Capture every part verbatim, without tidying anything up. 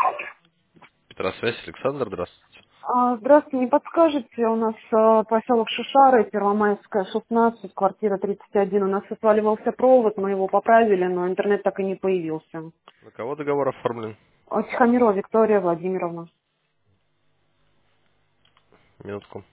Петросвязь, Александр, здравствуйте. А, Здравствуйте, не подскажете, у нас а, поселок Шишары, Первомайская, шестнадцать, квартира тридцать один. У нас отваливался провод, мы его поправили, но интернет так и не появился. На кого договор оформлен? А, Тихомирова Виктория Владимировна. Минутку.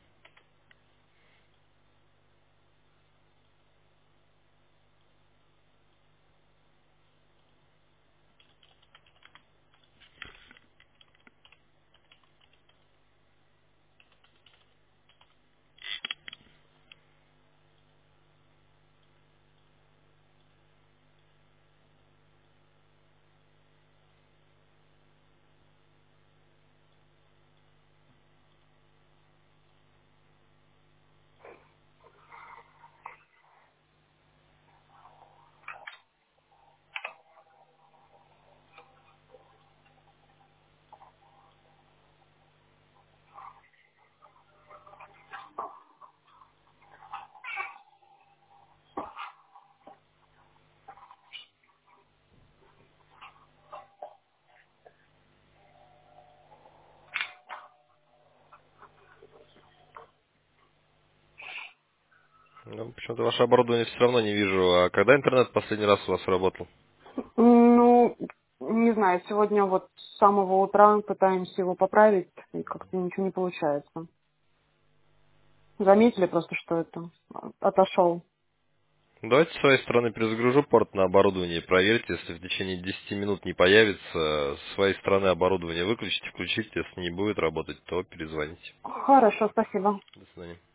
Ну, почему-то ваше оборудование все равно не вижу. А когда интернет последний раз у вас работал? Ну, не знаю, сегодня вот с самого утра пытаемся его поправить, и как-то ничего не получается. Заметили просто, что это а, отошел. Давайте с своей стороны перезагружу порт на оборудование и проверьте, если в течение десяти минут не появится, с своей стороны оборудование выключите, включите, если не будет работать, то перезвоните. Хорошо, спасибо. До свидания.